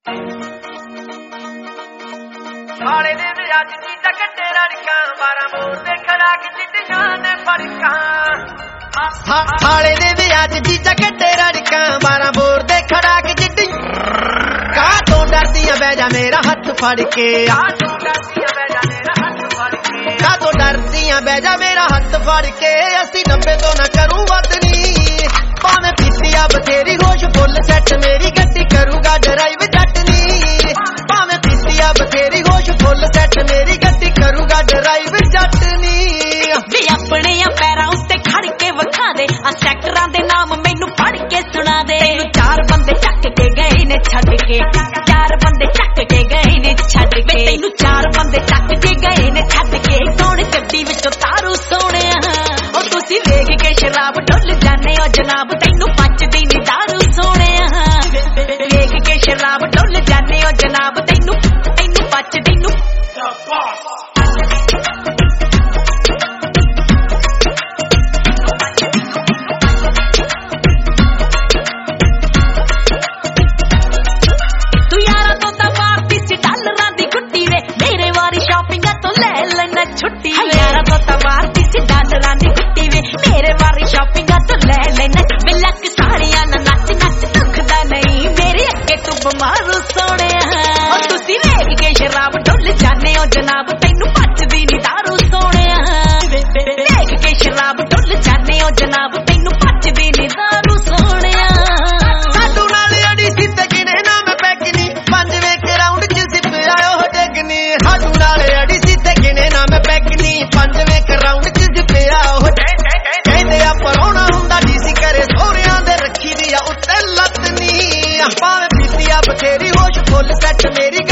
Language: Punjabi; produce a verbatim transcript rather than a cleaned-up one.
ਹਾਲੇ ਦੇ ਵਿਆਜ ਦੀ ਟੱਕਟੇ ਰੜਕਾਂ ਬਾਰਾਂ ਮੋਰ ਦੇ ਖੜਾ ਕੇ ਚਿੱਟੀਆਂ ਨੇ ਫੜਕਾਂ ਹਾਲੇ ਦੇ ਵਿਆਜ ਦੀ ਟੱਕਟੇ ਰੜਕਾਂ ਬਾਰਾਂ ਮੋਰ ਦੇ ਖੜਾ ਕੇ ਚਿੱਟੀ ਕਾ ਤੋਂ ਡਰਦੀਆਂ ਬਹਿ ਜਾ ਮੇਰਾ ਹੱਥ ਫੜ ਕੇ ਕਾ ਤੋਂ ਡਰਦੀਆਂ ਬਹਿ ਜਾ ਮੇਰਾ ਹੱਥ ਫੜ ਕੇ ਕਾ ਤੋਂ ਡਰਦੀਆਂ ਬਹਿ ਜਾ ਮੇਰਾ ਹੱਥ ਫੜ ਕੇ ਅਸੀਂ ਨੱਬੇ ਤੋਂ ਨਾ ਕਰੂ ਵਤਨੀ ਭਾਵੇਂ ਪੀਤੀ ਆ ਬਥੇਰੀ ਹੋਸ਼ ਫੁੱਲ ਸੈੱਟ ਮੇਰੀ ਗੱਡੀ ਕਰੂਗਾ ਡਰਾਈਵ ਜੱਟਨੀ ਭਾਵੇਂ ਪੀਤੀ ਆ ਬਥੇਰੀ ਹੋਸ਼ ਫੁੱਲ ਸੈੱਟ ਮੇਰੀ ਗੱਡੀ ਕਰੂਗਾ ਡਰਾਈਵ ਜੱਟਨੀ ਵੀ ਆਪਣੇ ਆ ਪੈਰਾਂ ਉੱਤੇ ਖੜ ਕੇ ਵਿਖਾ ਦੇ ਆ ਸੈਕਟਰਾਂ ਦੇ ਨਾਮ ਮੈਨੂੰ ਪੜ ਕੇ ਸੁਣਾ ਦੇ ਤੈਨੂੰ ਚਾਰ ਬੰਦੇ ਚੱਕ ਕੇ ਗਏ ਨੇ ਛੱਡ ਕੇ ਚਾਰ ਬੰਦੇ ਚੱਕ ਕੇ ਗਏ ਨੇ ਛੱਡ ਕੇ ਤੈਨੂੰ ਚਾਰ ਬੰਦੇ ਚੱਕ ਕੇ ਗਏ ਨੇ ਛੱਡ ਕੇ ਕੌਣ ਗੱਡੀ ਵਿੱਚੋਂ ਤਾਰੂ ਸੋਹਣਿਆ ਉਹ ਤੁਸੀਂ ਵੇਖ ਕੇ ਸ਼ਰਾਬ ਢੁੱਲ ਜਾਂਦੇ ਹੋ ਜਨਾਬ ਤੈਨੂੰ ਪਚਦੀ ਨੀ ਦਾਰੂ ਸੋਹਣਿਆ ਵੇਖ ਕੇ ਸ਼ਰਾਬ ਢੁੱਲ ਜਾਂਦੇ ਹੋ ਜਨਾਬ ਤੈਨੂੰ ਤੈਨੂੰ ਪਚਦੀ ਨੂੰ छुट्टी यारा तो तवारती सी डालरां दी गुट्टी वे मेरे वारी शॉपिंग तो ले लेना बिलक साड़ियां ना नच नच दुखदा नहीं मेरे अगे तू बमारू सोने और तुसी वेख के शराब ढुल जाने हो जनाब तैनू पचदी नी दारू सोने वेख के शराब ढुल जाने हो जनाब तैनू पचदी नी दारू सोने साडू नाल अड़ी सी ते गिने ना मैं पैकनी पंजवें के राउंड च सिप आयो हो जगनी साडू नाल अड़ी सी ते गिने ना मैं पैकनी पंजवें के राउंड च सिप आयो हो कहंदे आ पराउणा हुंदा डीसी करे सोहरियां दे रखी दी आ उत्ते लत नी भावें पीती आ बथेरी होश फुੱਲ सैट मेरी